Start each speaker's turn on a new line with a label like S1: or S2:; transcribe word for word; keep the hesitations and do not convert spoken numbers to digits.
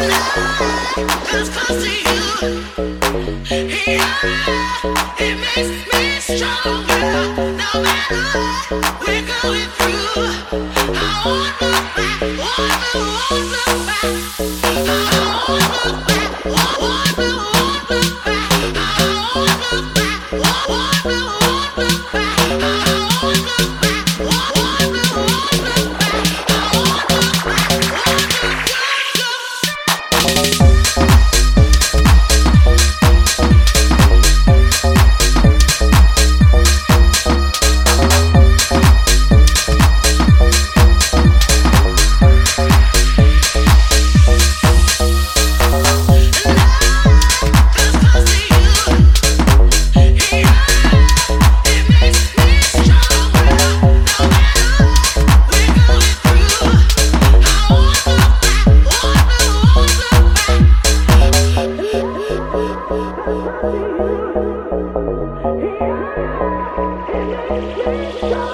S1: Cause close to you, yeah, it makes me stronger. No matter what we're going through, I won't look back, won't look, won't look back. I won't look back, won't, won't look, won't look back. I won't look back, won't, won't look, won't look back. I won't look back, won't, won't look, won't look back. I won't look back, won't look, won't look. Yeah.